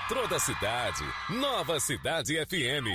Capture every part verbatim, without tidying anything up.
Metrô da Cidade, Nova Cidade F M.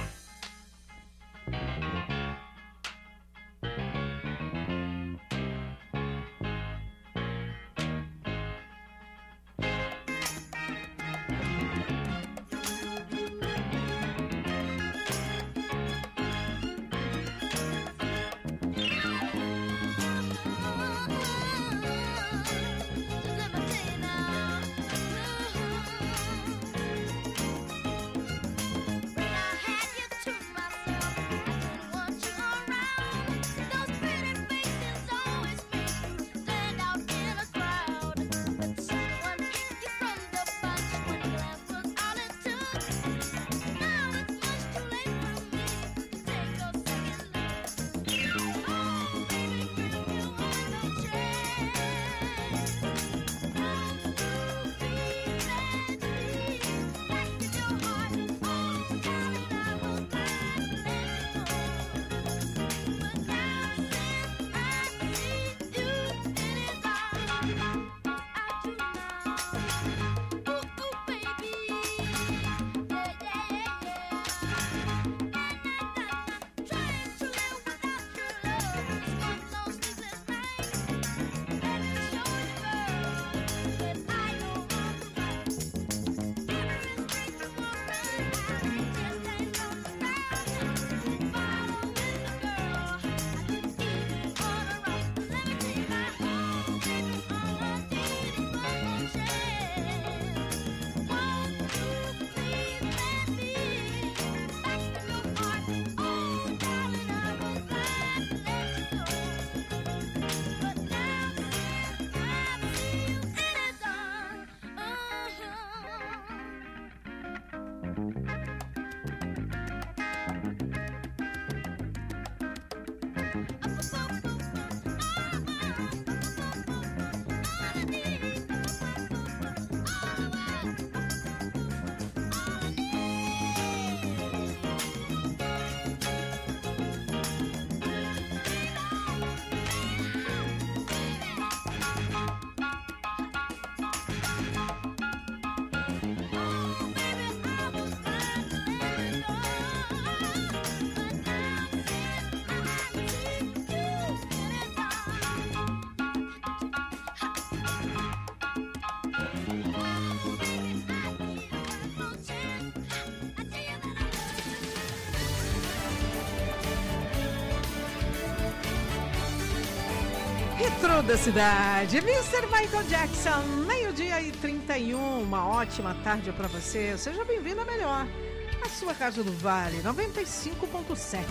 Metrô da Cidade, mister Michael Jackson, meio-dia e trinta e um, uma ótima tarde para você. Seja bem-vindo à melhor, a sua Casa do Vale, noventa e cinco ponto sete.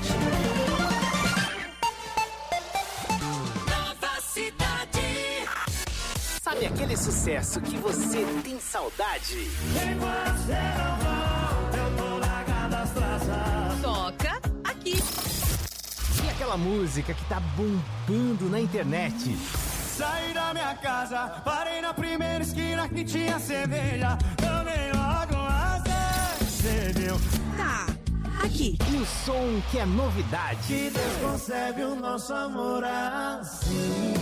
Nova Cidade. Sabe aquele sucesso que você tem saudade? Enquanto você não volta, eu tô largado as traças. Toca aqui. E aquela música que tá bombando na internet? Saí da minha casa, parei na primeira esquina que tinha cerveja. Tomei logo uma cerveja. Tá, aqui. E o som que é novidade? Que Deus concebe o nosso amor assim,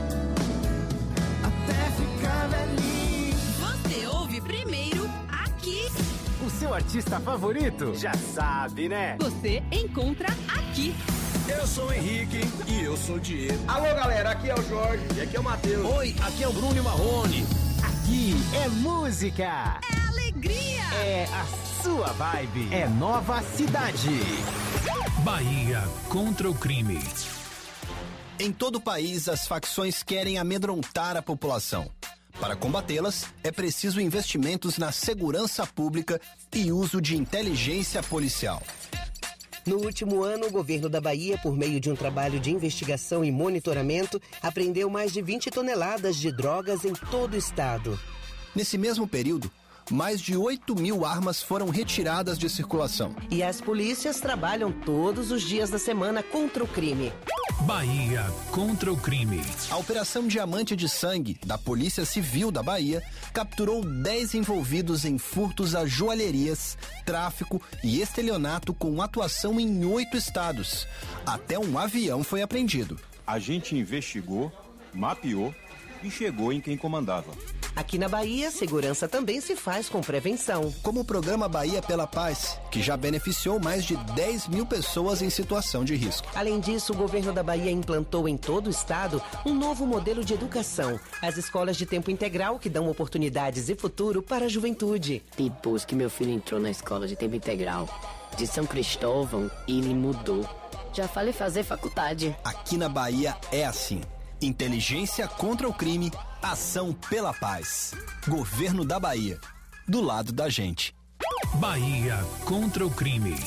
até ficar velhinho. Você ouve primeiro aqui. O seu artista favorito? Já sabe, né? Você encontra aqui. Eu sou o Henrique e eu sou o Diego. Alô, galera, aqui é o Jorge e aqui é o Matheus. Oi, aqui é o Bruno e Marrone. Aqui é música. É alegria. É a sua vibe. É Nova Cidade. Bahia contra o crime. Em todo o país, as facções querem amedrontar a população. Para combatê-las, é preciso investimentos na segurança pública e uso de inteligência policial. No último ano, o governo da Bahia, por meio de um trabalho de investigação e monitoramento, apreendeu mais de vinte toneladas de drogas em todo o estado. Nesse mesmo período, mais de oito mil armas foram retiradas de circulação. E as polícias trabalham todos os dias da semana contra o crime. Bahia contra o crime. A Operação Diamante de Sangue, da Polícia Civil da Bahia, capturou dez envolvidos em furtos a joalherias, tráfico e estelionato com atuação em oito estados. Até um avião foi apreendido. A gente investigou, mapeou e chegou em quem comandava. Aqui na Bahia, segurança também se faz com prevenção. Como o programa Bahia pela Paz, que já beneficiou mais de dez mil pessoas em situação de risco. Além disso, o governo da Bahia implantou em todo o estado um novo modelo de educação. As escolas de tempo integral que dão oportunidades e futuro para a juventude. Depois que meu filho entrou na escola de tempo integral de São Cristóvão, ele mudou. Já falei fazer faculdade. Aqui na Bahia é assim. Inteligência contra o crime, ação pela paz. Governo da Bahia. Do lado da gente. Bahia contra o crime.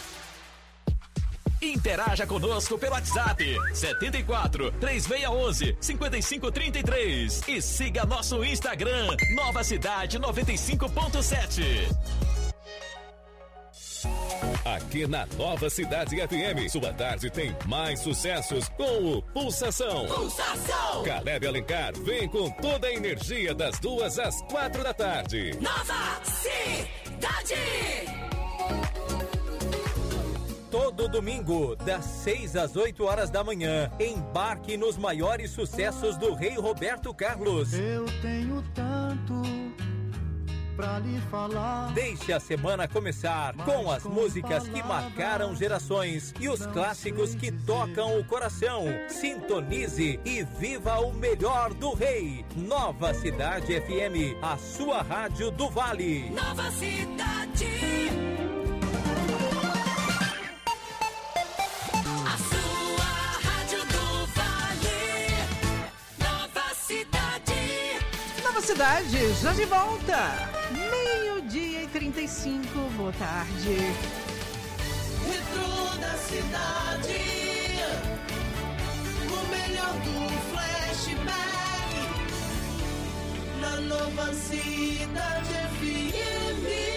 Interaja conosco pelo WhatsApp setenta e quatro, três seis um um, cinco cinco três três e siga nosso Instagram Nova Cidade noventa e cinco ponto sete. Aqui na Nova Cidade F M, sua tarde tem mais sucessos com o Pulsação. Pulsação! Caleb Alencar vem com toda a energia das duas às quatro da tarde. Nova Cidade! Todo domingo, das seis às oito horas da manhã, embarque nos maiores sucessos do Rei Roberto Carlos. Eu tenho tanto pra lhe falar. Deixe a semana começar com as músicas que marcaram gerações e os clássicos que tocam o coração. Sintonize e viva o melhor do Rei. Nova Cidade F M, a sua rádio do Vale. Nova Cidade. A sua rádio do Vale. Nova Cidade. Nova Cidade, já de volta. Meio-dia e trinta e cinco, boa tarde. Retro da cidade, o melhor do flashback, na Nova Cidade F M.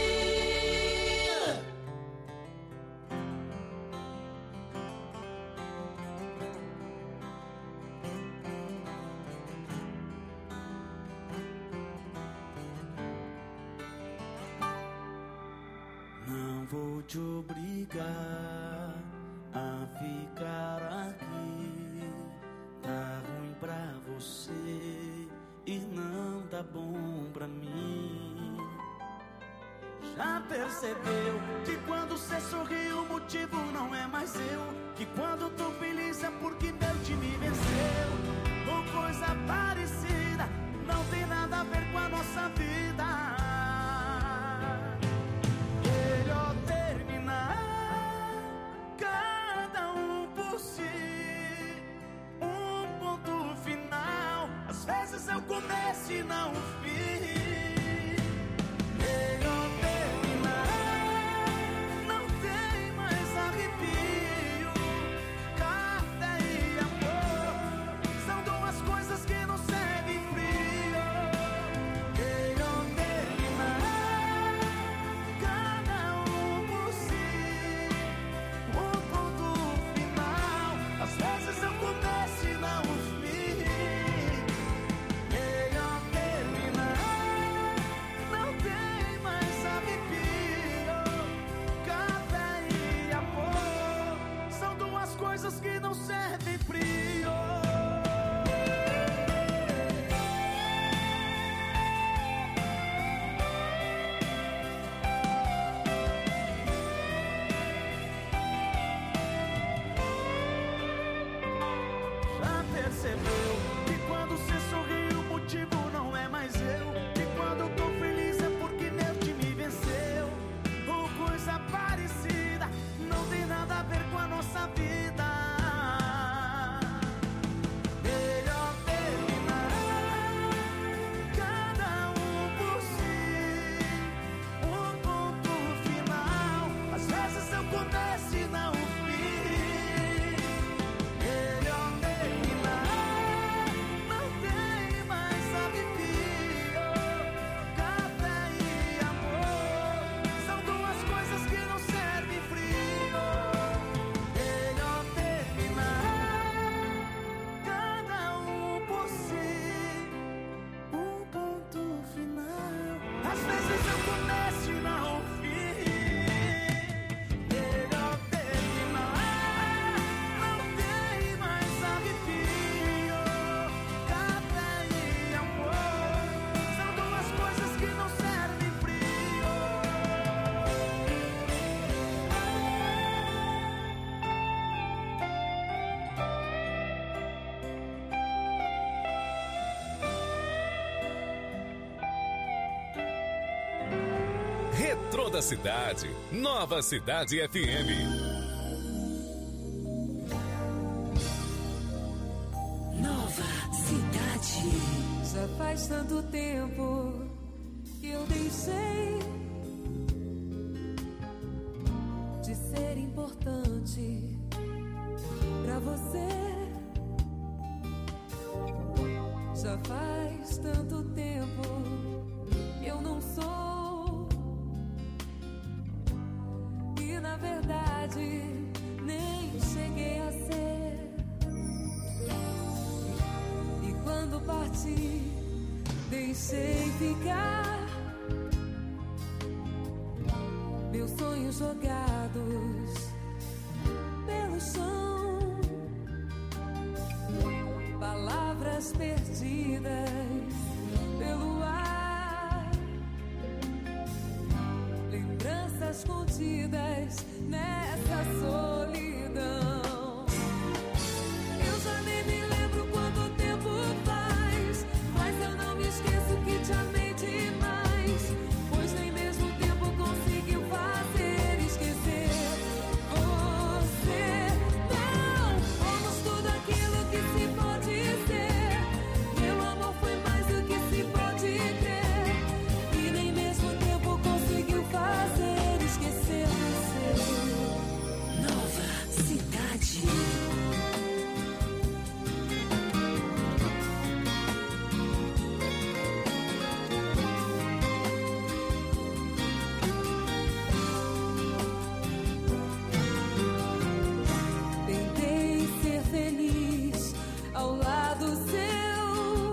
Não vou te obrigar a ficar aqui. Tá ruim pra você e não tá bom pra mim. Já percebeu que quando cê sorri o motivo não é mais eu? Que quando tô feliz é porque meu time venceu? Ou coisa parecida, não tem nada a ver com a nossa vida. Melhor terminar, cada um por si, um ponto final. Às vezes é o começo e não o fim. Melhor terminar, não tem mais arrepio. Café e amor são duas coisas que não seguem frio. Melhor terminar, cada um por si, um ponto final. Às vezes eu começo e não o fim. Melhor terminar. toda a cidade. Nova Cidade F M. Nova Cidade. Já faz tanto tempo que eu deixei de ser importante pra você. Já faz tanto tempo que eu não sou, e na verdade nem cheguei a ser. E quando parti, deixei ficar meus sonhos jogados pelo chão. Palavras perdidas pelo ar, lembranças contidas nessa solidão. Eu já nem me lembro quanto tempo faz, mas eu não me esqueço que te amei demais, pois nem mesmo o tempo conseguiu fazer esquecer você. Não, fomos tudo aquilo que se pode ser. Meu amor foi mais do que se pode crer, e nem mesmo o tempo conseguiu fazer esquecer você. Nova Cidade. Tentei ser feliz ao lado seu,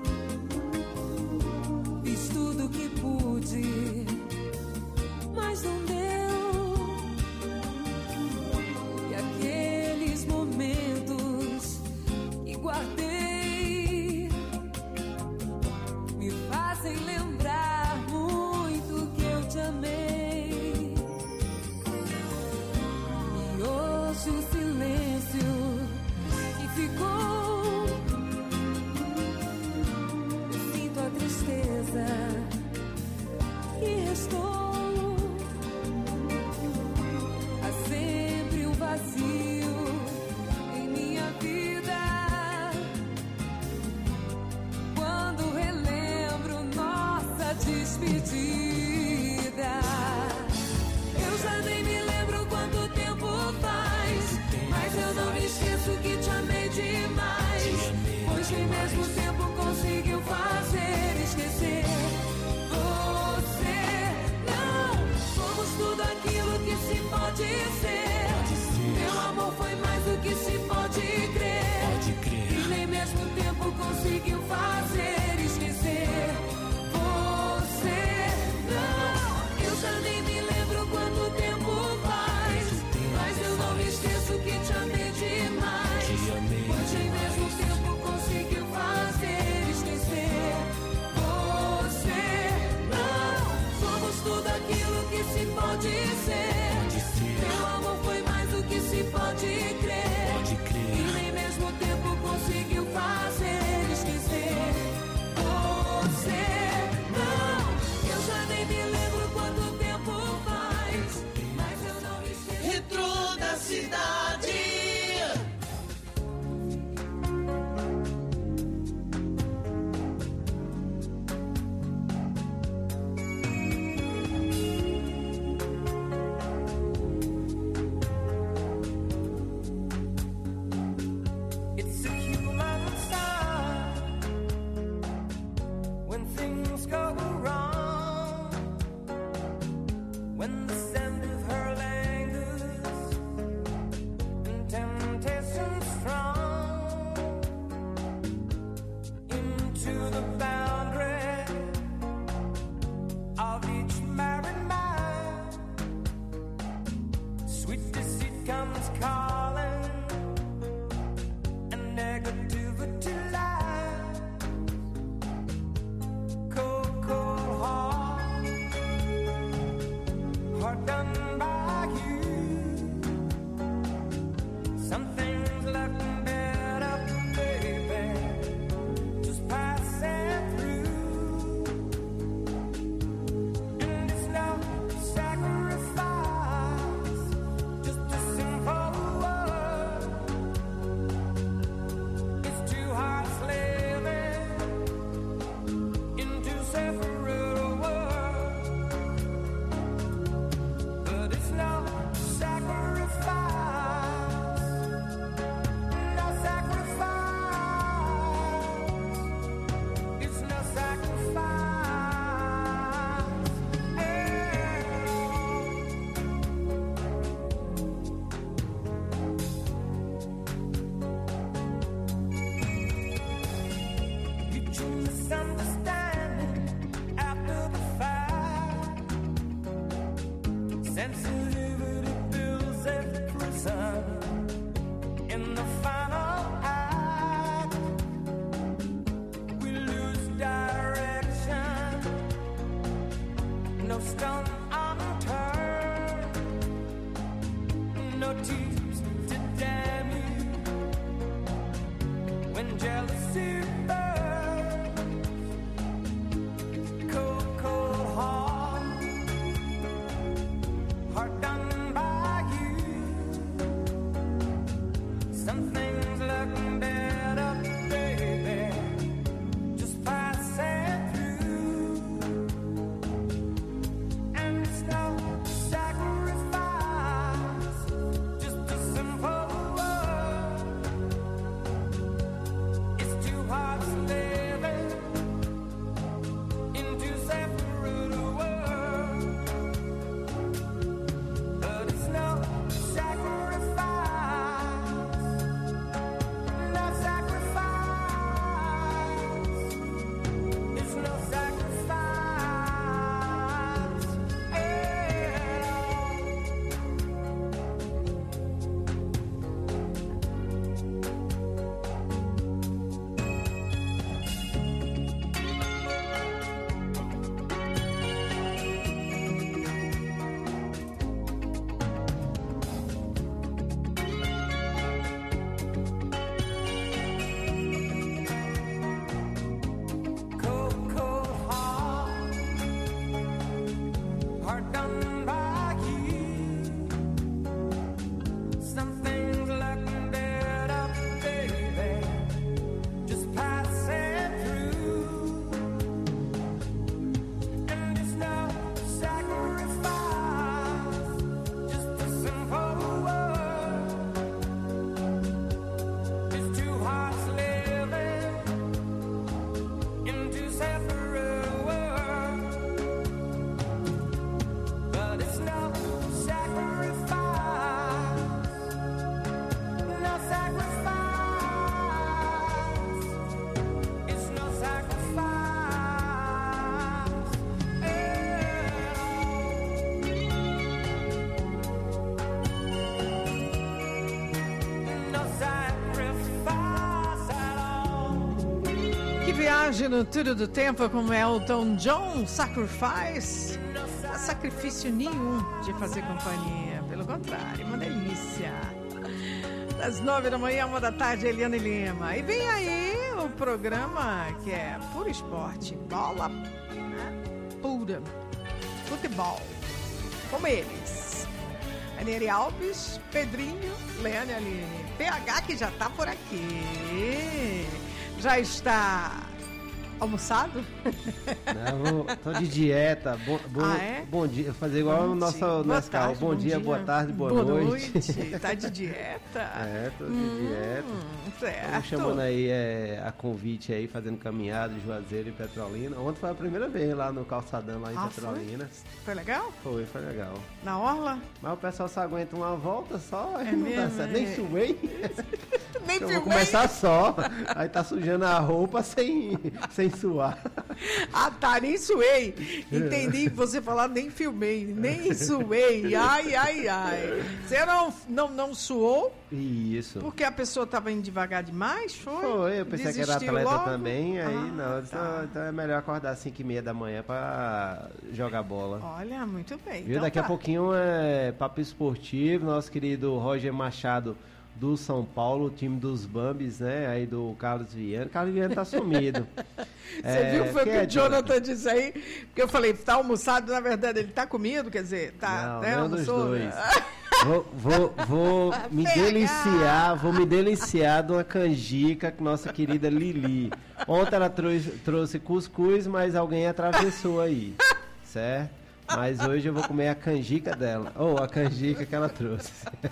fiz tudo que pude, mas não deu. E aqueles momentos que guardei me fazem lembrar muito que eu te amei. E hoje o silêncio que ficou, eu sinto a tristeza que restou. Há sempre um vazio em minha vida quando relembro nossa despedida. Eu já nem me lembro quanto tempo faz, mas eu não me esqueço que te amei demais, pois nem mesmo o tempo conseguiu fazer esquecer você. Não, somos tudo aquilo que se pode ser. Meu amor foi mais do que se pode crer, e nem mesmo o tempo conseguiu fazer esquecer você. Não, eu já nem me lembro quanto tempo faz, mas eu não me esqueço que te amei demais, pois nem mesmo o tempo conseguiu fazer Viagem no Túnel do Tempo com Elton John, Sacrifice. Não há sacrifício nenhum de fazer companhia, pelo contrário, uma delícia. Das nove da manhã, uma da tarde, Eliane Lima. E vem aí o programa que é puro esporte, bola, né? Pura, futebol, com eles. Aniele Alves, Pedrinho, Leane Aline, P H que já tá por aqui. Já está almoçado? Não, tô de dieta. Bom, bom, ah, é? bom dia. Fazer igual bom o nosso Nescau. Bom, bom dia, dia, boa tarde, boa, boa noite. noite. Tá de dieta? É, tô de hum, dieta. Certo. Estamos chamando aí é, a convite aí, fazendo caminhada de Juazeiro e Petrolina. Ontem foi a primeira vez lá no Calçadão, lá em ah, Petrolina. Foi? foi legal? Foi, foi legal. Na orla? Mas o pessoal só aguenta uma volta só, é não mesmo, dá, é. nem suei. Nem então, filmei. Vou começar só, aí tá sujando a roupa sem, sem suar. Ah, tá, nem suei. Entendi você falar, nem filmei, nem suei. Ai, ai, ai. Você não, não, não suou? Isso. Porque a pessoa tava indo devagar demais, foi? Foi, eu pensei Desistiu que era atleta logo? também, aí ah, não, disse, tá. não, então é melhor acordar às cinco e meia da manhã pra jogar bola. Olha, muito bem. Viu? Então Daqui tá. a pouquinho é papo esportivo, nosso querido Roger Machado do São Paulo, o time dos Bambis, né? Aí do Carlos Viana. Carlos Viana tá sumido. Você é, viu foi o que é, o Jonathan disse aí? Porque eu falei, tá almoçado, na verdade ele tá comido, quer dizer, tá, não, né, não almoçou? Dos dois. Vou, vou, vou me deliciar, vou me deliciar de uma canjica com nossa querida Lili. Ontem ela trouxe, trouxe cuscuz, mas alguém atravessou aí, certo? Mas hoje eu vou comer a canjica dela. Ou oh, a canjica que ela trouxe.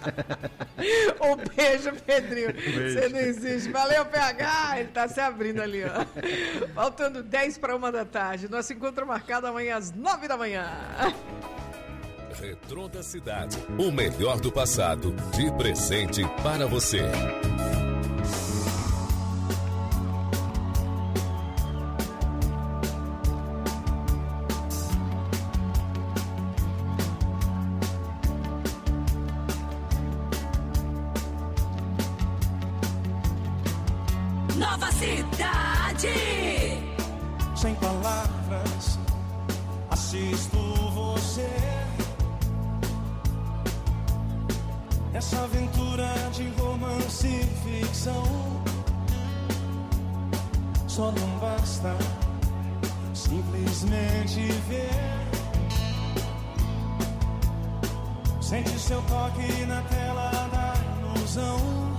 Um beijo, Pedrinho. Beijo. Você não existe. Valeu, P H. Ele tá se abrindo ali, ó. Faltando dez para uma da tarde. Nosso encontro marcado amanhã às nove da manhã. Retrô da Cidade. O melhor do passado. De presente para você. Sem palavras, assisto você nessa aventura de romance e ficção. Só não basta simplesmente ver. Sente seu toque na tela da ilusão.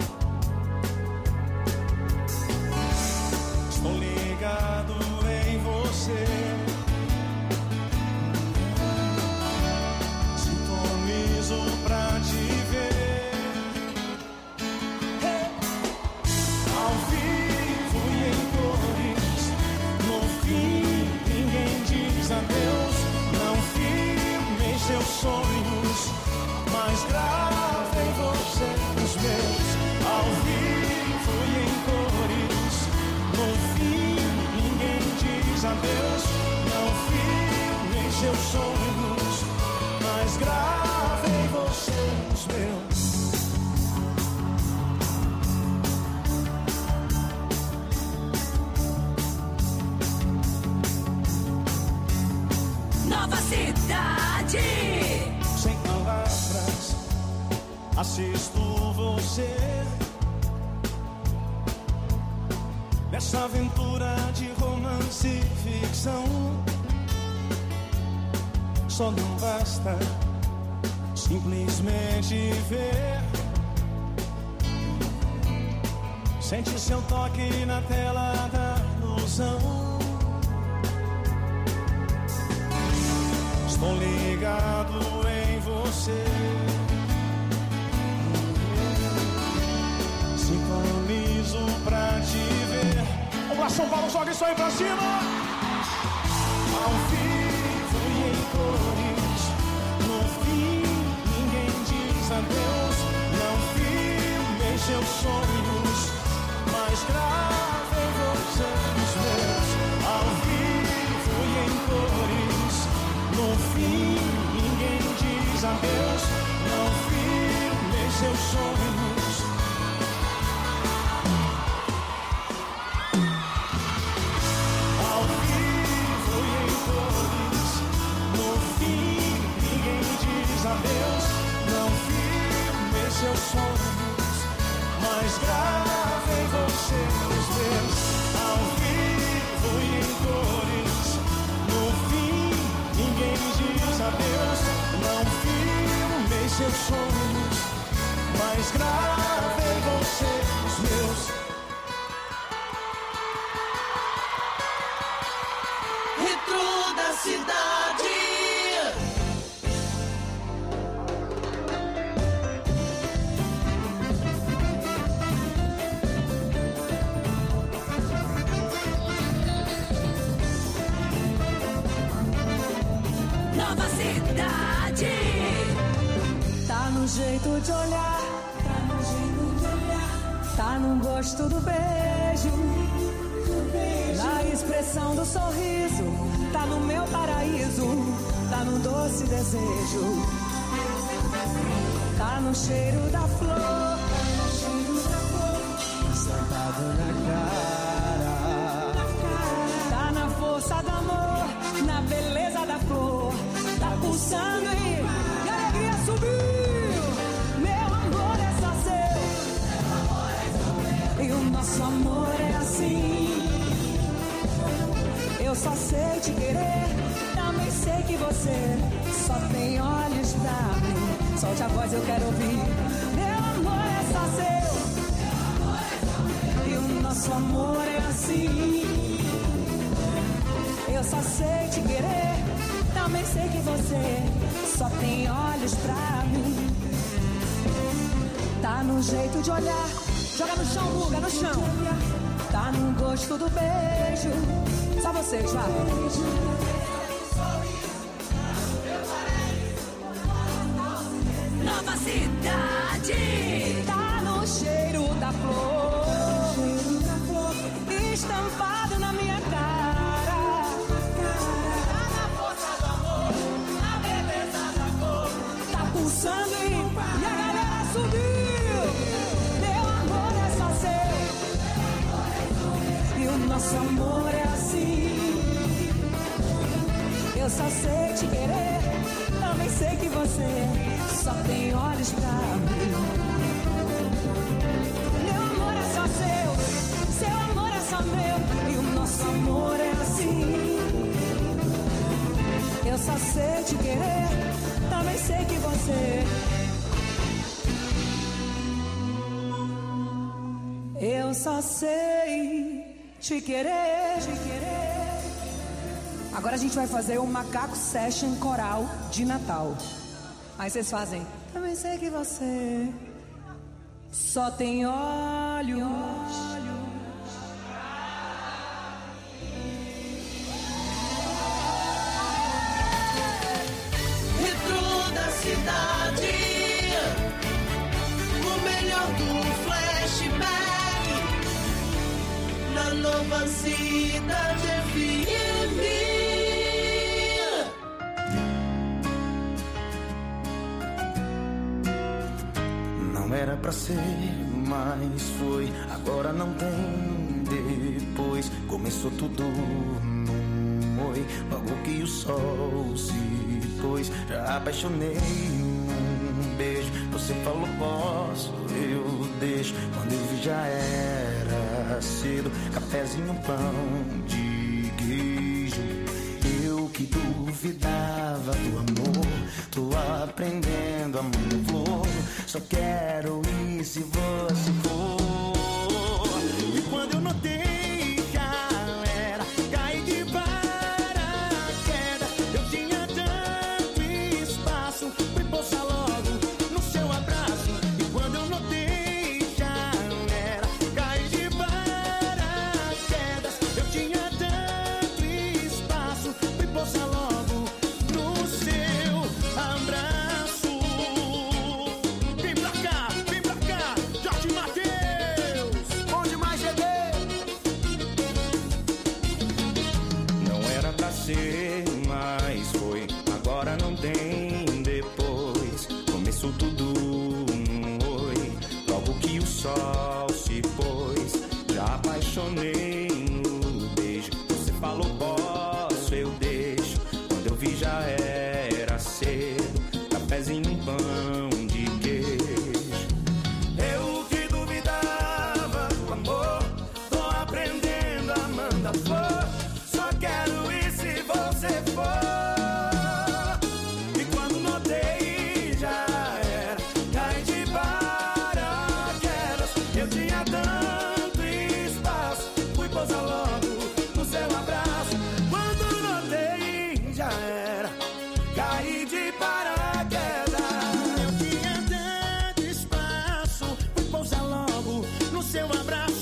Estou ligado em você. Sintonizo pra te ver. Hey! Ao vivo e em cores. No fim, ninguém diz adeus. Não firme seus sonhos, mas gravem você os meus. Ao vivo e em cores. No fim, ninguém diz adeus. Não firme seus sonhos, mas gravem você os meus. Nova Cidade. Sem palavras, assisto você nessa aventura de romance e ficção. Só não basta simplesmente ver. Sente seu toque na tela da ilusão. Estou ligado em você. Sintonizo pra te ver. Vamos lá, São Paulo, joga isso aí pra cima. Ao vivo e em cores. No fim, ninguém diz adeus. Não firme seus sonhos, mas gravem você os meus. Ao vivo e em cores. No fim, ninguém diz adeus. Não firme seus sonhos. Ao vivo e em cores. No fim, ninguém diz adeus. Não firme seus sonhos, mas gravem você os meus. Ao vivo e em cores. No fim, ninguém diz adeus. Não firme seus sonhos, mas gravem você os meus. Retro da Cidade. Nova Cidade. Tá no jeito de olhar, tá no jeito de olhar, tá no gosto do beijo, do beijo, na expressão do sorriso, tá no meu paraíso, tá no doce desejo, tá no cheiro da flor, tá no cheiro da flor, estampado na cara, tá na força do amor, na beleza da flor, tá pulsando e, e a alegria subiu. Meu amor é só seu, e o nosso amor é assim. Eu só sei te querer, também sei que você só tem olhos pra mim. Solte a voz, eu quero ouvir. Meu amor é só seu, e o nosso amor é assim. Eu só sei te querer, também sei que você só tem olhos pra mim. Tá no jeito de olhar, joga no chão, buga no chão. Tá no gosto do beijo, só vocês, vai. Nova Cidade. Tá no cheiro da flor, estampado na minha cara. Tá na força do amor, na beleza da cor. Tá pulsando e, e a galera subiu. Meu amor é só seu, e o nosso nosso amor é assim. Eu só sei te querer, também sei que você só tem olhos pra mim. Meu amor é só seu, seu amor é só meu, e o nosso amor é assim. Eu só sei te querer, também sei que você. Eu só sei te querer, te querer. Agora a gente vai fazer um macaco session coral de Natal. Aí vocês fazem. Também sei que você só tem olhos. Retro da cidade, o melhor do flashback na nova cidade F M. Não era pra ser, mas foi. Agora não tem depois. Começou tudo num oi. Logo que o sol se pôs, já apaixonei num beijo. Você falou posso, eu deixo. Quando eu vi já era cedo. Cafezinho, pão de queijo. Eu que duvidava do amor, tô aprendendo a mão flor. Só quero ir se você for. E quando eu notei já era, caí de paraquedas. Eu tinha tanto espaço, fui pousar logo no seu abraço. E quando eu notei já era, caí de paraquedas. Eu tinha tanto espaço, fui pousar logo no seu abraço. Mas foi, agora não tem depois. Começou tudo num oi. Logo que o sol se pôs, já apaixonei no beijo. Você falou posso, eu deixo. Quando eu vi já era cedo. Cafezinho, pão de queijo. Eu que duvidava do amor, tô aprendendo a mandar flor. Só quero ir se você for. E quando notei já era, caí de paraquedas. Eu tinha tanto espaço, fui pousar logo no seu abraço. Quando notei já era, caí de paraquedas. Eu tinha tanto espaço, fui pousar logo no seu abraço.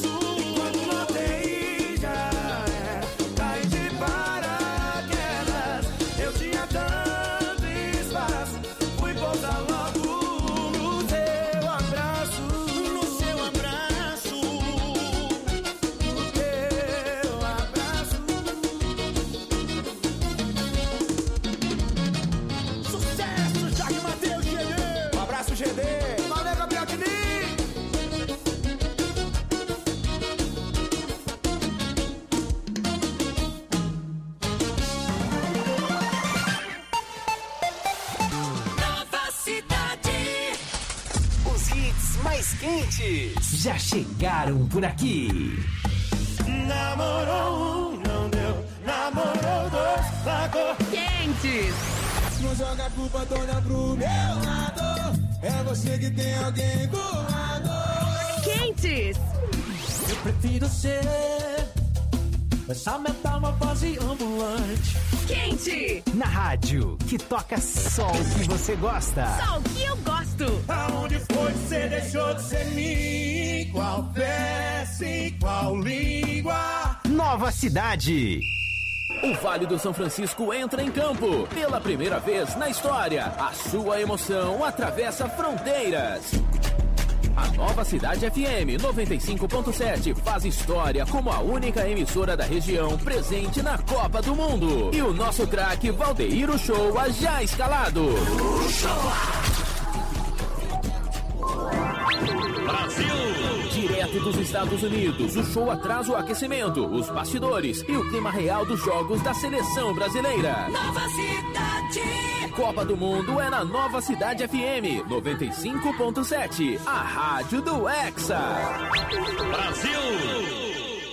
Quentes já chegaram por aqui. Namorou um, não deu. Namorou dois, largou. Quentes. Não joga a culpa toda pro meu lado. É você que tem alguém do lado. Quentes. Eu prefiro ser essa metamorfose ambulante. Quente. Na rádio que toca só o que você gosta. Só o que eu gosto. Aonde foi que você deixou de ser mim? Qual peça e qual língua? Nova Cidade. O Vale do São Francisco entra em campo. Pela primeira vez na história, a sua emoção atravessa fronteiras. A Nova Cidade F M noventa e cinco ponto sete faz história como a única emissora da região presente na Copa do Mundo. E o nosso craque Valdeir Uchoa já escalado. Brasil! Direto dos Estados Unidos, o show atrás o aquecimento, os bastidores e o clima real dos jogos da seleção brasileira. Nova Cidade. Copa do Mundo é na Nova Cidade F M noventa e cinco ponto sete, a rádio do Hexa. Brasil!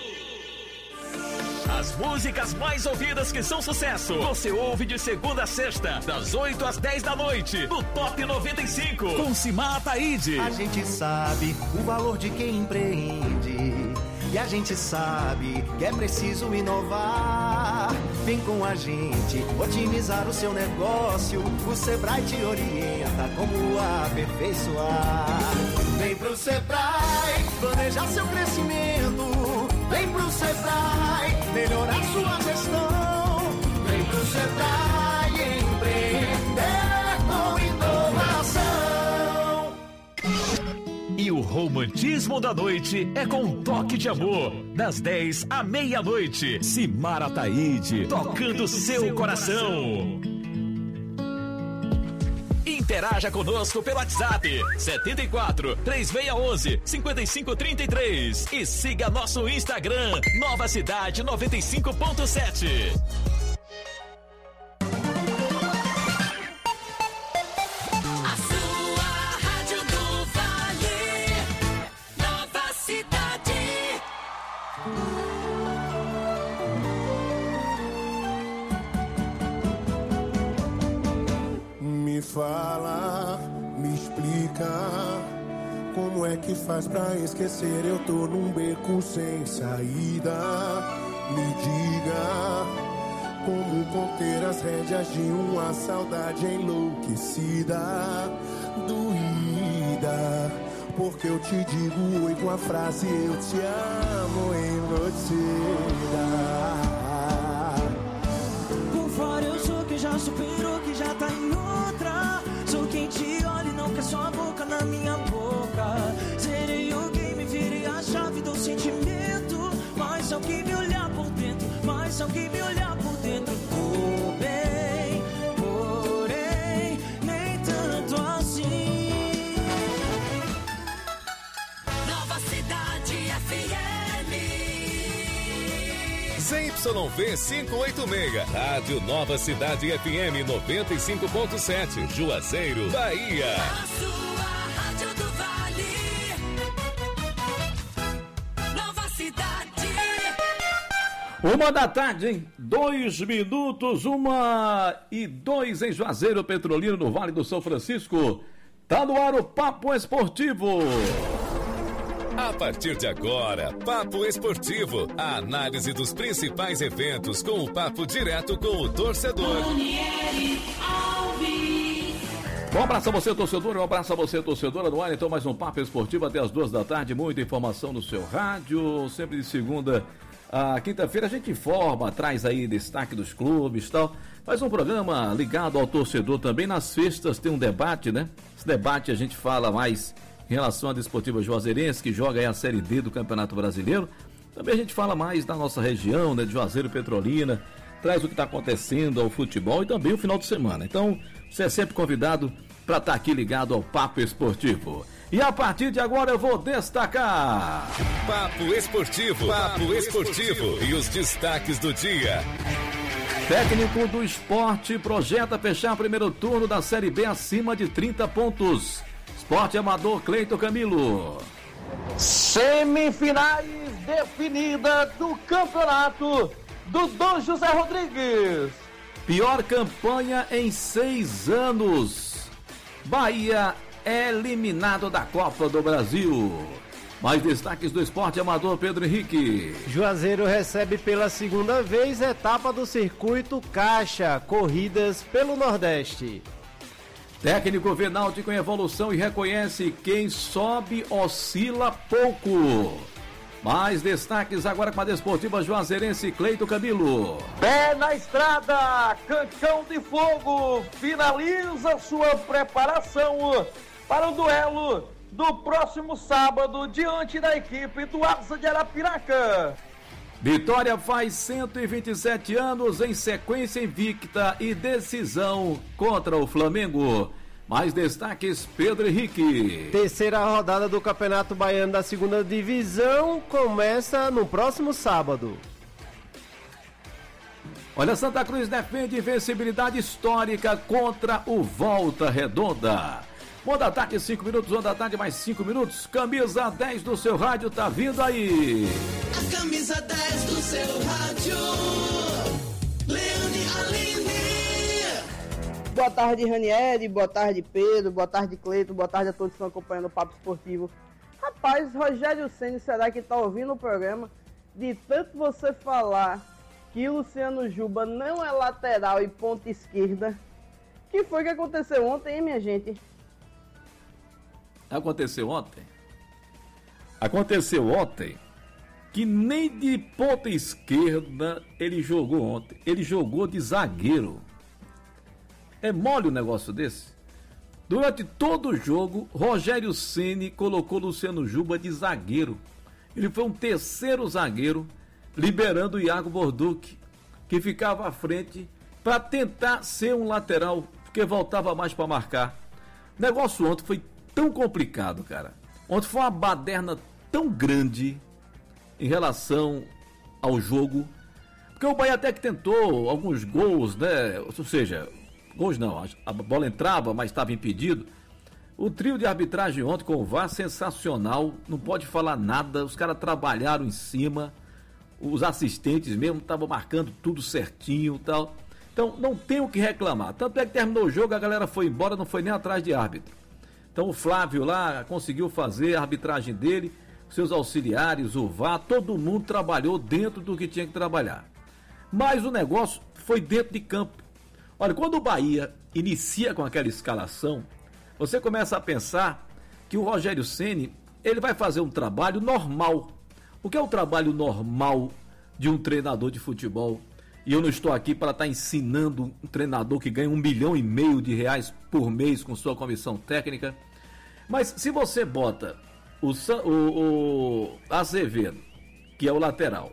As músicas mais ouvidas que são sucesso, você ouve de segunda a sexta, das oito às dez da noite, no Top noventa e cinco, com Simar Ataíde. A gente sabe o valor de quem empreende, e a gente sabe que é preciso inovar. Vem com a gente otimizar o seu negócio, o Sebrae te orienta como aperfeiçoar. Vem pro Sebrae planejar seu crescimento, vem pro Sebrae melhorar sua gestão, vem pro Sebrae empreender com inovação. E o romantismo da noite é com um toque de amor, das dez à meia-noite. Simar Ataíde, tocando seu coração. Interaja conosco pelo WhatsApp setenta e quatro, três seis um um, cinco cinco três três e siga nosso Instagram Nova Cidade noventa e cinco ponto sete. A sua rádio do Vale, Nova Cidade. Me fala, me explica, como é que faz pra esquecer? Eu tô num beco sem saída. Me diga, como conter as rédeas de uma saudade enlouquecida, doída. Porque eu te digo oi com a frase eu te amo enlouquecida. Por fora eu sou quem já superou, que já tá em outra. Sou quem te olha e não quer sua boca na minha boca. Zerei o game, virei a chave do sentimento. Mas alguém me olhar por dentro, mas alguém me olhar por dentro. Tô bem, porém, nem tanto assim. Nova Cidade F M. Z Y V quinhentos e oitenta e seis, Rádio Nova Cidade F M noventa e cinco ponto sete, Juazeiro, Bahia. A sua rádio do Vale, Nova Cidade. Uma da tarde, em dois minutos, uma e dois em Juazeiro, Petrolina, no Vale do São Francisco. Tá no ar o Papo Esportivo. A partir de agora, Papo Esportivo, a análise dos principais eventos com o papo direto com o torcedor. Um abraço a você, torcedor, um abraço a você, torcedora, no ar, então mais um Papo Esportivo até as duas da tarde, muita informação no seu rádio, sempre de segunda a quinta-feira a gente informa, traz aí destaque dos clubes e tal, faz um programa ligado ao torcedor também, nas festas tem um debate, né? Esse debate a gente fala mais em relação à Desportiva Juazeirense, que joga aí a Série D do Campeonato Brasileiro. Também a gente fala mais da nossa região, né, de Juazeiro, Petrolina, traz o que está acontecendo ao futebol e também o final de semana. Então, você é sempre convidado para estar aqui ligado ao Papo Esportivo. E a partir de agora eu vou destacar... Papo Esportivo, Papo Esportivo e os destaques do dia. Técnico do Sport projeta fechar primeiro turno da Série B acima de trinta pontos. Sport Amador, Cleiton Camilo. Semifinais definida do campeonato do Dom José Rodrigues. Pior campanha em seis anos. Bahia é eliminado da Copa do Brasil. Mais destaques do Esporte Amador, Pedro Henrique. Juazeiro recebe pela segunda vez etapa do circuito Caixa, corridas pelo Nordeste. Técnico vê Náutico em evolução e reconhece quem sobe oscila pouco. Mais destaques agora com a Desportiva Juazeirense, Cleiton Camilo. Pé na estrada, Cancão de Fogo finaliza sua preparação para o duelo do próximo sábado diante da equipe do Asa de Arapiraca. Vitória faz cento e vinte e sete anos em sequência invicta e decisão contra o Flamengo. Mais destaques, Pedro Henrique. Terceira rodada do Campeonato Baiano da segunda divisão começa no próximo sábado. Olha, Santa Cruz defende invencibilidade histórica contra o Volta Redonda. Bom da tarde, cinco minutos, bom da tarde, mais cinco minutos. Camisa dez do seu rádio tá vindo aí. A camisa dez do seu rádio. Leandro Aline. Boa tarde, Ranieri, boa tarde, Pedro, boa tarde, Cleiton, boa tarde a todos que estão acompanhando o Papo Esportivo. Rapaz, Rogério Ceni, será que tá ouvindo o programa? De tanto você falar que Luciano Juba não é lateral e ponta esquerda, que foi que aconteceu ontem, hein, minha gente? Aconteceu ontem? Aconteceu ontem que nem de ponta esquerda ele jogou ontem. Ele jogou de zagueiro. É mole um negócio desse? Durante todo o jogo, Rogério Ceni colocou Luciano Juba de zagueiro. Ele foi um terceiro zagueiro, liberando o Iago Borduc, que ficava à frente para tentar ser um lateral, porque voltava mais para marcar. O negócio ontem foi tão complicado, cara. Ontem foi uma baderna tão grande em relação ao jogo, porque o Bahia até que tentou alguns gols, né? Ou seja, gols não, a bola entrava, mas estava impedido. O trio de arbitragem ontem com o V A R sensacional, não pode falar nada, os caras trabalharam em cima, os assistentes mesmo estavam marcando tudo certinho e tal. Então não tem o que reclamar. Tanto é que terminou o jogo, a galera foi embora, não foi nem atrás de árbitro. Então o Flávio lá conseguiu fazer a arbitragem dele, seus auxiliares, o V A R, todo mundo trabalhou dentro do que tinha que trabalhar. Mas o negócio foi dentro de campo. Olha, quando o Bahia inicia com aquela escalação, você começa a pensar que o Rogério Ceni, ele vai fazer um trabalho normal. O que é o trabalho normal de um treinador de futebol? E eu não estou aqui para estar ensinando um treinador que ganha um milhão e meio de reais por mês com sua comissão técnica. Mas se você bota o, o, o Azevedo, que é o lateral,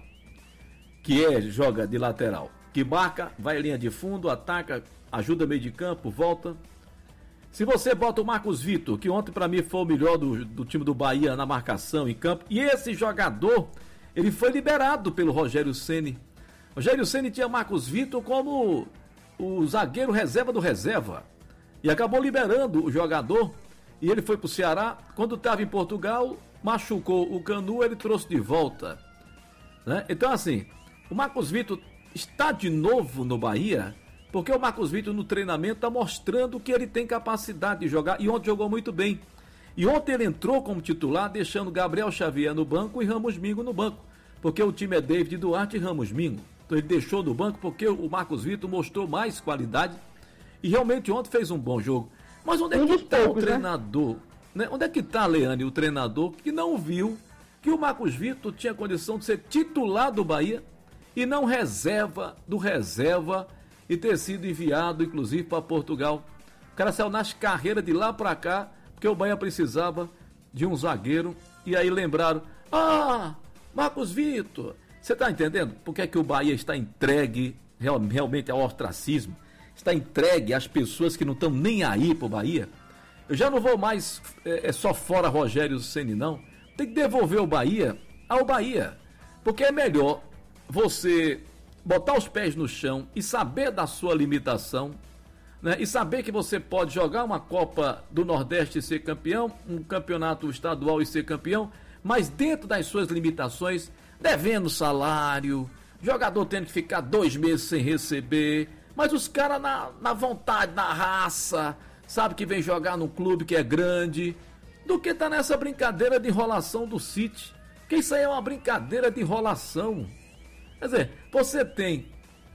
que é, joga de lateral, que marca, vai à linha de fundo, ataca, ajuda meio de campo, volta. Se você bota o Marcos Vitor, que ontem para mim foi o melhor do, do time do Bahia na marcação em campo, e esse jogador, ele foi liberado pelo Rogério Ceni. Rogério Ceni tinha Marcos Vitor como o zagueiro reserva do reserva, e acabou liberando o jogador, e ele foi pro Ceará. Quando estava em Portugal, machucou o Canu, ele trouxe de volta, né? Então assim, o Marcos Vitor está de novo no Bahia, porque o Marcos Vitor no treinamento está mostrando que ele tem capacidade de jogar, e ontem jogou muito bem. E ontem ele entrou como titular, deixando Gabriel Xavier no banco e Ramos Mingo no banco, porque o time é David Duarte e Ramos Mingo. Então ele deixou no banco porque o Marcos Vitor mostrou mais qualidade e realmente ontem fez um bom jogo. Mas onde é que está o treinador? Né? Onde é que está, Leane, o treinador que não viu que o Marcos Vitor tinha condição de ser titular do Bahia e não reserva do reserva e ter sido enviado, inclusive, para Portugal? O cara saiu nas carreiras de lá para cá, porque o Bahia precisava de um zagueiro, e aí lembraram, ah, Marcos Vitor, você está entendendo por que é que o Bahia está entregue real, realmente ao ostracismo, está entregue às pessoas que não estão nem aí pro Bahia? Eu já não vou mais, é, é só fora Rogério Ceni, não. Tem que devolver o Bahia ao Bahia, porque é melhor você botar os pés no chão e saber da sua limitação, né? E saber que você pode jogar uma Copa do Nordeste e ser campeão, um campeonato estadual e ser campeão, mas dentro das suas limitações, devendo salário, jogador tendo que ficar dois meses sem receber, mas os caras na, na vontade, na raça, sabe que vem jogar num clube que é grande, do que tá nessa brincadeira de enrolação do City, porque isso aí é uma brincadeira de enrolação. Quer dizer, você tem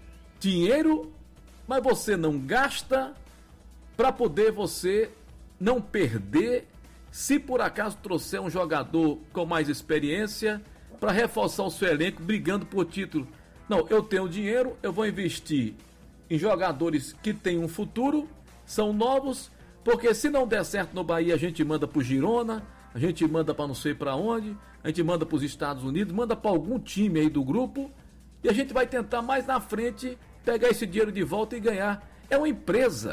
dinheiro, mas você não gasta para poder você não perder se por acaso trouxer um jogador com mais experiência para reforçar o seu elenco brigando por título. Não, eu tenho dinheiro, eu vou investir em jogadores que têm um futuro, são novos, porque se não der certo no Bahia, a gente manda para o Girona, a gente manda para não sei para onde, a gente manda para os Estados Unidos, manda para algum time aí do grupo, e a gente vai tentar mais na frente pegar esse dinheiro de volta e ganhar. É uma empresa,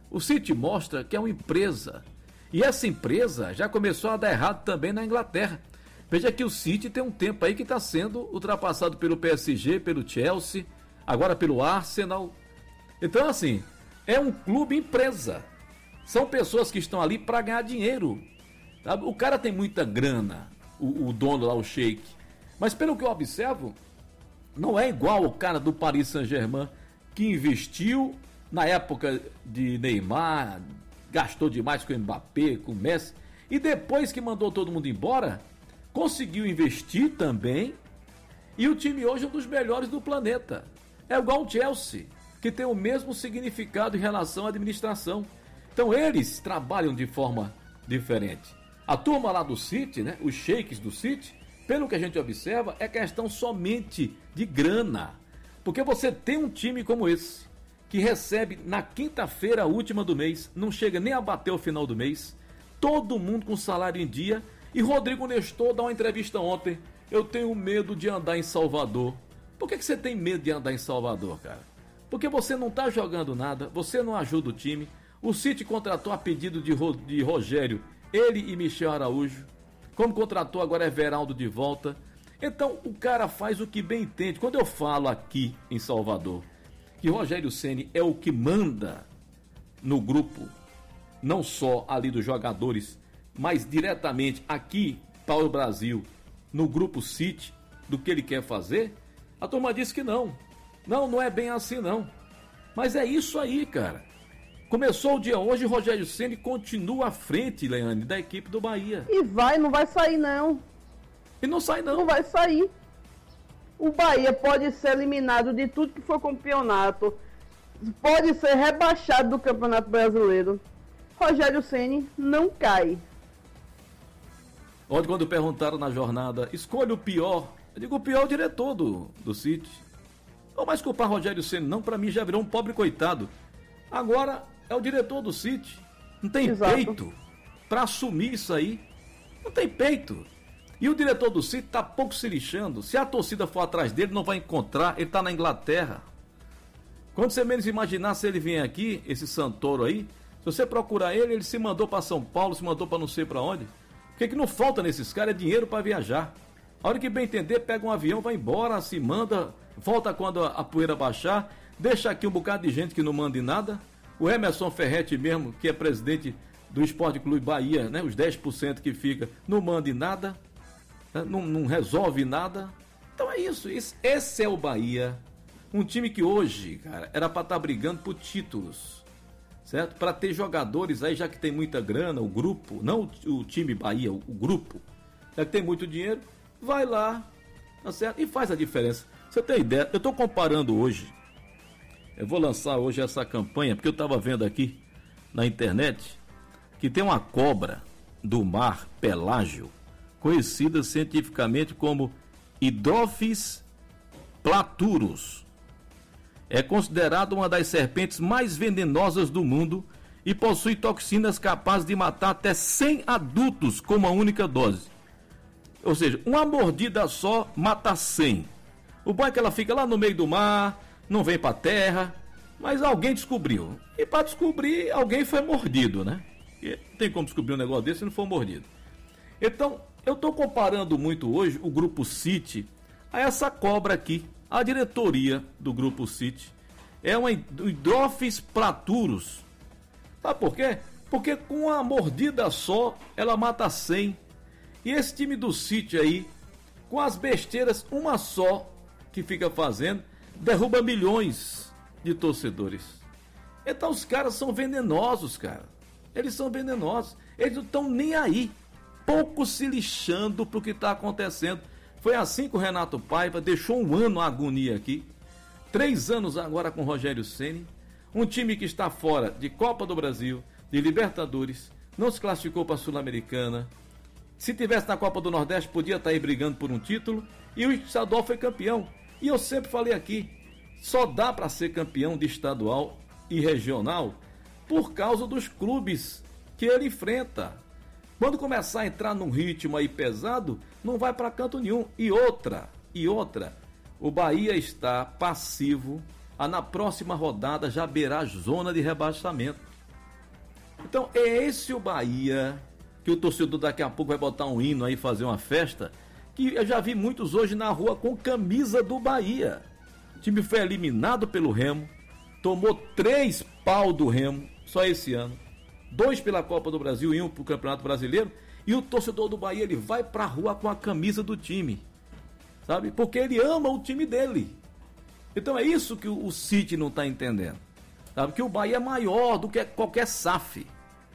O City mostra que é uma empresa. E essa empresa já começou a dar errado também na Inglaterra. Veja que o City tem um tempo aí que está sendo ultrapassado pelo P S G, pelo Chelsea, agora pelo Arsenal. Então, assim, é um clube empresa. São pessoas que estão ali para ganhar dinheiro. Sabe? O cara tem muita grana, o, o dono lá, o Sheik. Mas pelo que eu observo, não é igual o cara do Paris Saint-Germain que investiu na época de Neymar, gastou demais com o Mbappé, com o Messi, e depois que mandou todo mundo embora, conseguiu investir também, e o time hoje é um dos melhores do planeta. É igual o Chelsea, que tem o mesmo significado em relação à administração. Então eles trabalham de forma diferente. A turma lá do City, né, os sheiks do City, pelo que a gente observa, é questão somente de grana. Porque você tem um time como esse, que recebe na quinta-feira última do mês, não chega nem a bater o final do mês, todo mundo com salário em dia, e Rodrigo Nestor dá uma entrevista ontem, eu tenho medo de andar em Salvador. Por que, que você tem medo de andar em Salvador, cara? Porque você não está jogando nada, você não ajuda o time. O City contratou a pedido de, Ro, de Rogério, ele e Michel Araújo. Como contratou agora é Everaldo de volta. Então o cara faz o que bem entende. Quando eu falo aqui em Salvador que Rogério Ceni é o que manda no grupo, não só ali dos jogadores, mas diretamente aqui para o Brasil, no grupo City, do que ele quer fazer, a turma disse que não. Não, não é bem assim não. Mas é isso aí, cara. Começou o dia hoje, Rogério Ceni continua à frente, Leane, da equipe do Bahia. E vai, não vai sair não. E não sai não. Não vai sair. O Bahia pode ser eliminado de tudo que for campeonato. Pode ser rebaixado do Campeonato Brasileiro. Rogério Ceni não cai. Ontem, quando perguntaram na jornada, escolha o pior. Eu digo, o pior é o diretor do, do City. Não mais culpar Rogério Ceni não, pra mim já virou um pobre coitado. Agora é o diretor do City. Não tem Exato. peito pra assumir isso aí. Não tem peito. E o diretor do City tá pouco se lixando. Se a torcida for atrás dele, não vai encontrar. Ele tá na Inglaterra. Quando você menos imaginar, se ele vier aqui, esse Santoro aí, se você procurar ele, ele se mandou para São Paulo, se mandou para não sei para onde. O que, que não falta nesses caras é dinheiro para viajar. A hora que bem entender, pega um avião, vai embora, se manda, volta quando a, a poeira baixar, deixa aqui um bocado de gente que não manda em nada. O Emerson Ferretti mesmo, que é presidente do Esporte Clube Bahia, né, os dez por cento que fica, não manda em nada. Não, não resolve nada. Então é isso, isso. Esse é o Bahia. Um time que hoje, cara, era para estar brigando por títulos, certo? Para ter jogadores aí, já que tem muita grana, o grupo, não o, o time Bahia, o, o grupo, já que tem muito dinheiro, vai lá, tá certo? E faz a diferença. Você tem ideia? Eu estou comparando hoje, eu vou lançar hoje essa campanha, porque eu estava vendo aqui na internet que tem uma cobra do mar pelágio, conhecida cientificamente como Hydrophis platurus. É considerada uma das serpentes mais venenosas do mundo e possui toxinas capazes de matar até cem adultos com uma única dose. Ou seja, uma mordida só mata cem. O bom é que ela fica lá no meio do mar, não vem para a terra, mas alguém descobriu. E para descobrir, alguém foi mordido, né? E não tem como descobrir um negócio desse se não for mordido. Então, eu estou comparando muito hoje o Grupo City a essa cobra aqui. A diretoria do Grupo City é uma Hydrophis platurus. Sabe por quê? Porque com uma mordida só, ela mata cem. E esse time do City aí, com as besteiras, uma só que fica fazendo, derruba milhões de torcedores. Então os caras são venenosos, cara. Eles são venenosos. Eles não estão nem aí. Pouco se lixando pro que está acontecendo. Foi assim que o Renato Paiva deixou um ano a agonia aqui. Três anos agora com o Rogério Ceni. Um time que está fora de Copa do Brasil, de Libertadores, não se classificou para a Sul-Americana. Se tivesse na Copa do Nordeste, podia estar aí brigando por um título. E o estadual foi campeão. E eu sempre falei aqui, só dá para ser campeão de estadual e regional por causa dos clubes que ele enfrenta. Quando começar a entrar num ritmo aí pesado, não vai para canto nenhum. E outra, e outra, o Bahia está passivo a na próxima rodada já beirar a zona de rebaixamento. Então, é esse o Bahia que o torcedor daqui a pouco vai botar um hino aí, fazer uma festa, que eu já vi muitos hoje na rua com camisa do Bahia. O time foi eliminado pelo Remo, tomou três pau do Remo, só esse ano, dois pela Copa do Brasil e um pro Campeonato Brasileiro, e o torcedor do Bahia, ele vai pra rua com a camisa do time, sabe? Porque ele ama o time dele. Então é isso que o City não está entendendo, sabe? Que o Bahia é maior do que qualquer S A F.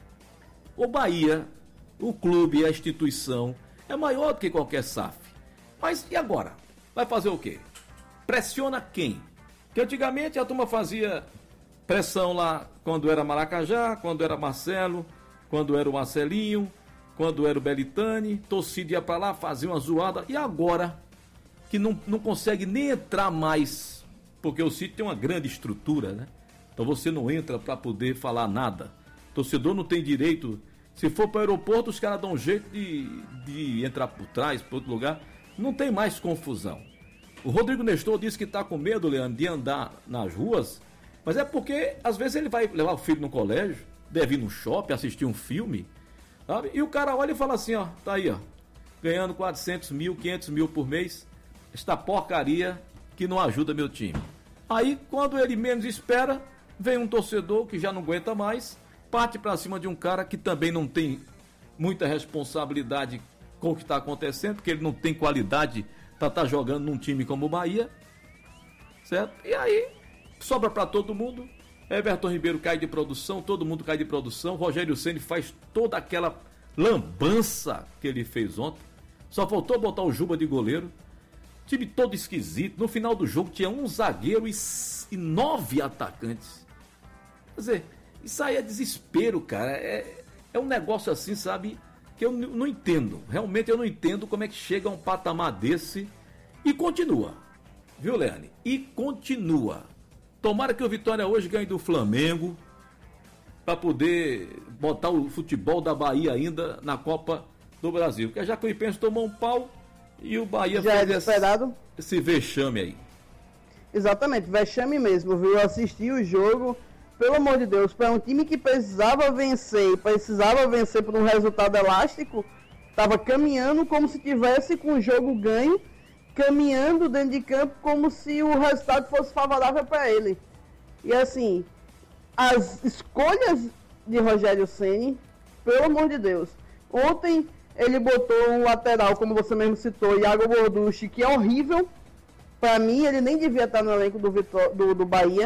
O Bahia, o clube, a instituição, é maior do que qualquer S A F. Mas e agora? Vai fazer o quê? Pressiona quem? Porque antigamente a turma fazia pressão lá quando era Maracajá, quando era Marcelo, quando era o Marcelinho, quando era o Belitani, torcida ia pra lá, fazia uma zoada, e agora que não, não consegue nem entrar mais, porque o sítio tem uma grande estrutura, né? Então você não entra para poder falar nada. O torcedor não tem direito, se for para o aeroporto, os caras dão um jeito de, de entrar por trás, por outro lugar, não tem mais confusão. O Rodrigo Nestor disse que está com medo, Leandro, de andar nas ruas, mas é porque às vezes ele vai levar o filho no colégio, deve ir no shopping, assistir um filme, sabe? E o cara olha e fala assim, ó, tá aí, ó, ganhando quatrocentos mil, quinhentos mil por mês, esta porcaria que não ajuda meu time. Aí, quando ele menos espera, vem um torcedor que já não aguenta mais, parte pra cima de um cara que também não tem muita responsabilidade com o que está acontecendo, porque ele não tem qualidade para estar tá jogando num time como o Bahia, certo? E aí, sobra para todo mundo, Everton Ribeiro cai de produção, todo mundo cai de produção, Rogério Ceni faz toda aquela lambança que ele fez ontem, só faltou botar o Juba de goleiro, time todo esquisito, no final do jogo tinha um zagueiro e, e nove atacantes. Quer dizer, isso aí é desespero, cara, é, é um negócio assim, sabe, que eu n- não entendo, realmente eu não entendo como é que chega a um patamar desse e continua, viu, Leane? E continua. Tomara que o Vitória hoje ganhe do Flamengo para poder botar o futebol da Bahia ainda na Copa do Brasil, porque a Jacuipense tomou um pau e o Bahia já fez é esperado. Esse, esse vexame aí. Exatamente, vexame mesmo, viu? Eu assisti o jogo, pelo amor de Deus, para um time que precisava vencer, precisava vencer por um resultado elástico, estava caminhando como se tivesse com o jogo ganho, caminhando dentro de campo como se o resultado fosse favorável para ele. E assim, as escolhas de Rogério Ceni, pelo amor de Deus, ontem ele botou um lateral, como você mesmo citou, Iago Borducci, que é horrível. Para mim, ele nem devia estar no elenco do, Vitó- do, do Bahia.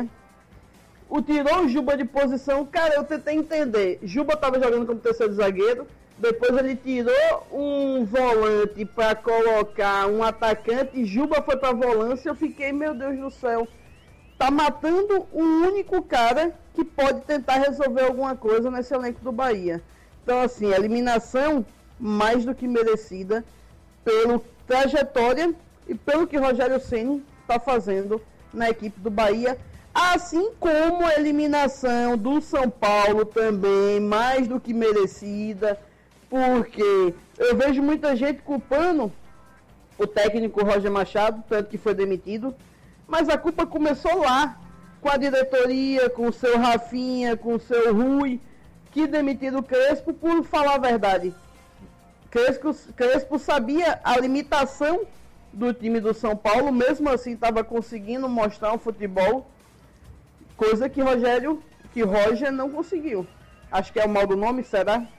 O tirou o Juba de posição. Cara, eu tentei entender. Juba estava jogando como terceiro zagueiro. Depois ele tirou um volante para colocar um atacante. Juba foi para volância. Eu fiquei, meu Deus do céu. Tá matando o único cara que pode tentar resolver alguma coisa nesse elenco do Bahia. Então, assim, a eliminação mais do que merecida pela trajetória e pelo que Rogério Ceni está fazendo na equipe do Bahia, assim como a eliminação do São Paulo também, mais do que merecida, porque eu vejo muita gente culpando o técnico Roger Machado, tanto que foi demitido, mas a culpa começou lá, com a diretoria, com o seu Rafinha, com o seu Rui, que demitiram o Crespo por falar a verdade. Crespo, Crespo sabia a limitação do time do São Paulo, mesmo assim estava conseguindo mostrar um futebol, coisa que Rogério, que Roger não conseguiu. Acho que é o mal do nome, será?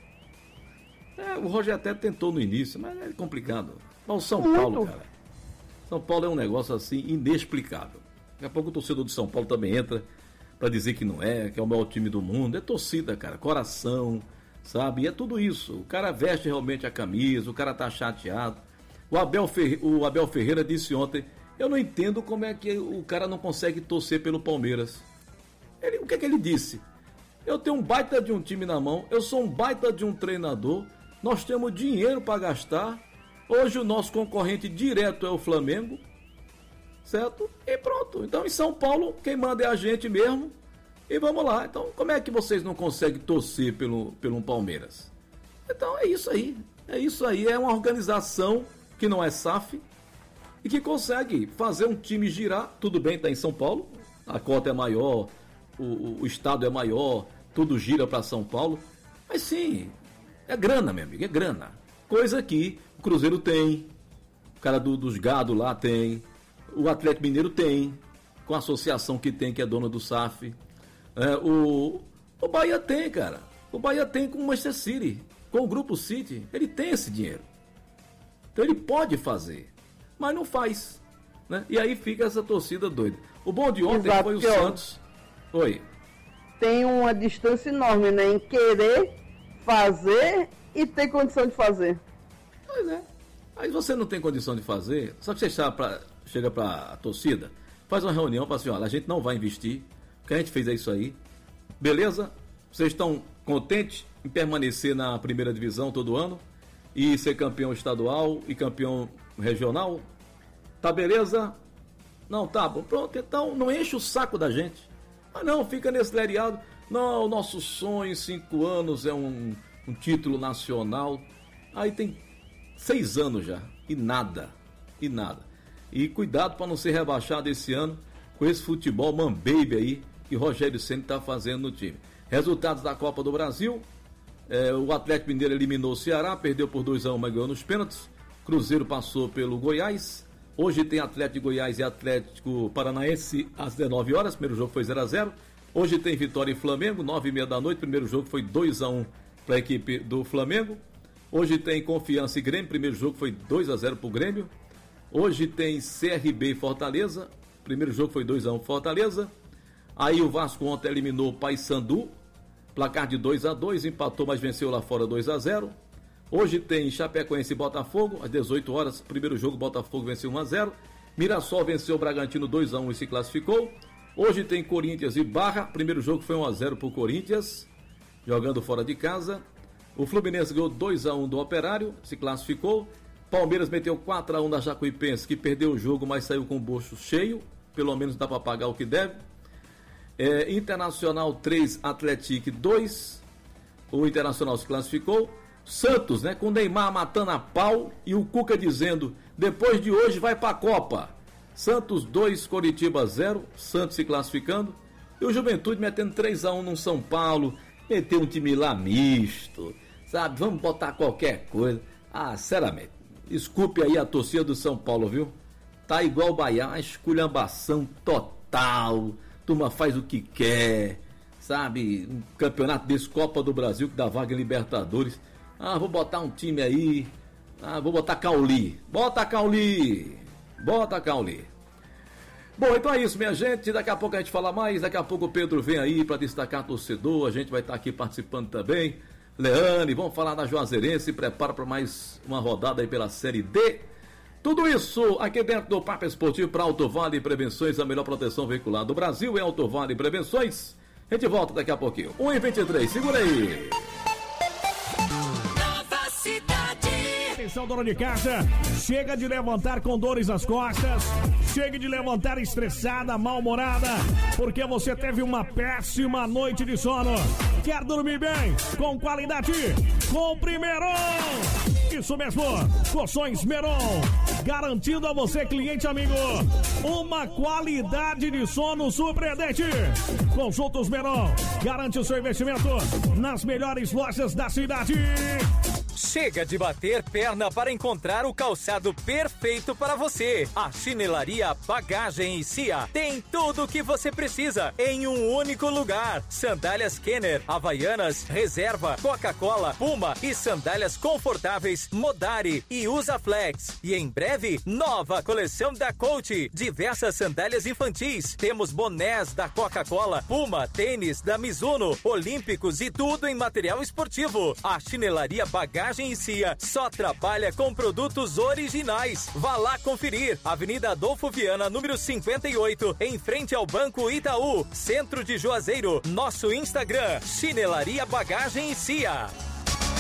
É, o Roger até tentou no início, mas é complicado. Mas o São Muito. Paulo, cara, São Paulo é um negócio assim inexplicável. Daqui a pouco o torcedor do São Paulo também entra para dizer que não é, que é o maior time do mundo. É torcida, cara, coração, sabe? E é tudo isso. O cara veste realmente a camisa, o cara tá chateado. O Abel, Ferre... o Abel Ferreira disse ontem, eu não entendo como é que o cara não consegue torcer pelo Palmeiras. Ele... O que é que ele disse? Eu tenho um baita de um time na mão, eu sou um baita de um treinador, nós temos dinheiro para gastar, hoje o nosso concorrente direto é o Flamengo, certo? E pronto. Então em São Paulo, quem manda é a gente mesmo, e vamos lá. Então como é que vocês não conseguem torcer pelo, pelo Palmeiras? Então é isso aí, é isso aí, é uma organização que não é S A F e que consegue fazer um time girar. Tudo bem, está em São Paulo, a cota é maior, o, o estado é maior, tudo gira para São Paulo. Mas sim, é grana, meu amigo, é grana. Coisa que o Cruzeiro tem, o cara do, dos gado lá tem, o Atlético Mineiro tem, com a associação que tem, que é dona do S A F. É, o, o Bahia tem, cara. O Bahia tem com o Manchester City, com o Grupo City. Ele tem esse dinheiro. Então ele pode fazer, mas não faz. Né? E aí fica essa torcida doida. O bom de ontem Exato, foi o Santos. Oi. Tem uma distância enorme, né? Em querer fazer e ter condição de fazer. Pois é. Aí você não tem condição de fazer, só que você chega pra, chega pra torcida, faz uma reunião para assim, olha, a gente não vai investir, o que a gente fez é isso aí. Beleza? Vocês estão contentes em permanecer na primeira divisão todo ano e ser campeão estadual e campeão regional? Tá beleza? Não, tá bom. Pronto, então não enche o saco da gente. Mas não, fica nesse lereado. Não, o nosso sonho em cinco anos é um, um título nacional. Aí tem seis anos já. E nada. E nada. E cuidado para não ser rebaixado esse ano com esse futebol man-baby aí que Rogério Ceni está fazendo no time. Resultados da Copa do Brasil. É, o Atlético Mineiro eliminou o Ceará, perdeu por dois a um, mas ganhou nos pênaltis. Cruzeiro passou pelo Goiás. Hoje tem Atlético de Goiás e Atlético Paranaense às dezenove horas. Primeiro jogo foi zero a zero. Hoje tem Vitória e Flamengo, nove e meia da noite. Primeiro jogo foi dois a um para a equipe do Flamengo. Hoje tem Confiança e Grêmio. Primeiro jogo foi dois a zero para o Grêmio. Hoje tem C R B e Fortaleza. Primeiro jogo foi dois a um Fortaleza. Aí o Vasco ontem eliminou o Paysandu. Placar de dois a dois. Empatou, mas venceu lá fora dois a zero. Hoje tem Chapecoense e Botafogo, às dezoito horas, primeiro jogo, Botafogo venceu um a zero. Mirassol venceu o Bragantino dois a um e se classificou. Hoje tem Corinthians e Barra, primeiro jogo foi um a zero para o Corinthians, jogando fora de casa. O Fluminense ganhou dois a um do Operário, se classificou. Palmeiras meteu quatro a um na Jacuipense, que perdeu o jogo, mas saiu com o bolso cheio, pelo menos dá para pagar o que deve. É, Internacional três, Atlético dois, o Internacional se classificou. Santos, né, com o Neymar matando a pau e o Cuca dizendo, depois de hoje vai pra Copa. Santos dois, Coritiba zero, Santos se classificando. E o Juventude metendo três a um no São Paulo, meteu um time lá misto, sabe, vamos botar qualquer coisa. Ah, sinceramente, desculpe aí a torcida do São Paulo, viu? Tá igual o Bahia, uma esculhambação total, turma faz o que quer, sabe, um campeonato desse, Copa do Brasil, que dá vaga em Libertadores. Ah, vou botar um time aí. Ah, vou botar Cauli. Bota Cauli. Bota Cauli. Bom, então é isso, minha gente. Daqui a pouco a gente fala mais. Daqui a pouco o Pedro vem aí para destacar torcedor. A gente vai estar aqui participando também. Leane, vamos falar da Juazeirense. Se prepara para mais uma rodada aí pela Série D. Tudo isso aqui dentro do Papo Esportivo para Alto Vale Prevenções. A melhor proteção veicular do Brasil é Alto Vale Prevenções. A gente volta daqui a pouquinho. um e vinte e três, segura aí. Atenção, dona de casa, chega de levantar com dores nas costas, chega de levantar estressada, mal-humorada, porque você teve uma péssima noite de sono. Quer dormir bem, com qualidade? Compre Meron! Isso mesmo, Colchões Meron, garantindo a você, cliente amigo, uma qualidade de sono surpreendente. Consultos Meron, garante o seu investimento nas melhores lojas da cidade. Chega de bater perna para encontrar o calçado perfeito para você. A Chinelaria Bagagem e Cia tem tudo o que você precisa em um único lugar. Sandálias Kenner, Havaianas, Reserva, Coca-Cola, Puma e sandálias confortáveis Modari e Usaflex. E em breve, nova coleção da Coach. Diversas sandálias infantis. Temos bonés da Coca-Cola, Puma, tênis da Mizuno, Olímpicos e tudo em material esportivo. A Chinelaria Bagagem e Cia só trabalha com produtos originais. Vá lá conferir. Avenida Adolfo Viana, número cinquenta e oito, em frente ao Banco Itaú, centro de Juazeiro. Nosso Instagram, Chinelaria Bagagem e Cia.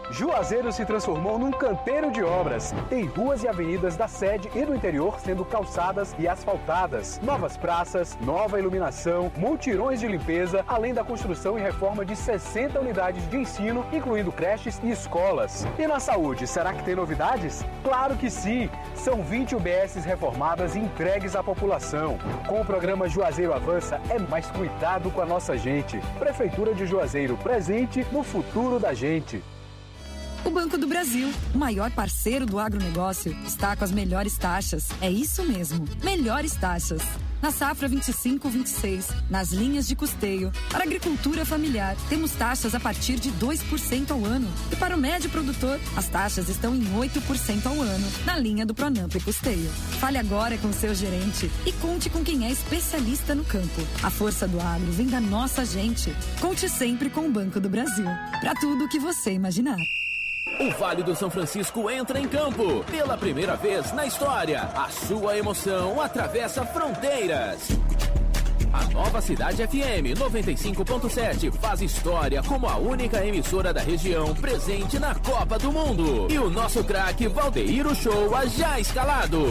Juazeiro se transformou num canteiro de obras. Tem ruas e avenidas da sede e do interior sendo calçadas e asfaltadas. Novas praças, nova iluminação, multirões de limpeza, além da construção e reforma de sessenta unidades de ensino, incluindo creches e escolas. E na saúde, será que tem novidades? Claro que sim! São vinte U B Ss reformadas e entregues à população. Com o programa Juazeiro Avança, é mais cuidado com a nossa gente. Prefeitura de Juazeiro, presente no futuro da gente. O Banco do Brasil, o maior parceiro do agronegócio, está com as melhores taxas. É isso mesmo, melhores taxas. Na safra vinte e cinco vinte e seis, nas linhas de custeio, para a agricultura familiar, temos taxas a partir de dois por cento ao ano. E para o médio produtor, as taxas estão em oito por cento ao ano, na linha do Pronamp e Custeio. Fale agora com seu gerente e conte com quem é especialista no campo. A força do agro vem da nossa gente. Conte sempre com o Banco do Brasil. Para tudo o que você imaginar. O Vale do São Francisco entra em campo. Pela primeira vez na história, a sua emoção atravessa fronteiras. A Nova Cidade F M noventa e cinco ponto sete faz história como a única emissora da região presente na Copa do Mundo. E o nosso craque Valdeir Uchoa já escalado.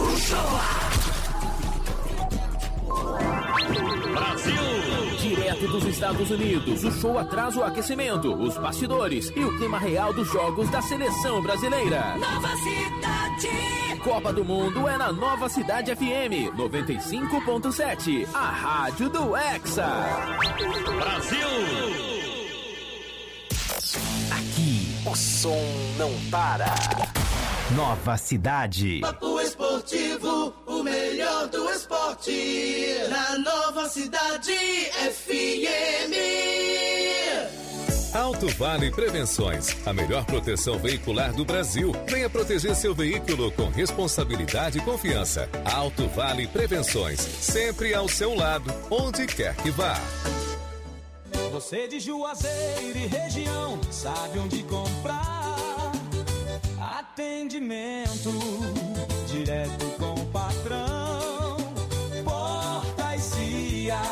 Brasil! Direto dos Estados Unidos, o show atrasa o aquecimento, os bastidores e o clima real dos jogos da seleção brasileira. Nova Cidade! Copa do Mundo é na Nova Cidade F M noventa e cinco ponto sete, a rádio do Hexa. Brasil! Aqui, o som não para. Nova Cidade. Papo Esportivo, o melhor do esporte. Na Nova Cidade F M. Alto Vale Prevenções, a melhor proteção veicular do Brasil. Venha proteger seu veículo com responsabilidade e confiança. Alto Vale Prevenções, sempre ao seu lado, onde quer que vá. Você de Juazeiro e região, sabe onde comprar. Atendimento direto com o patrão.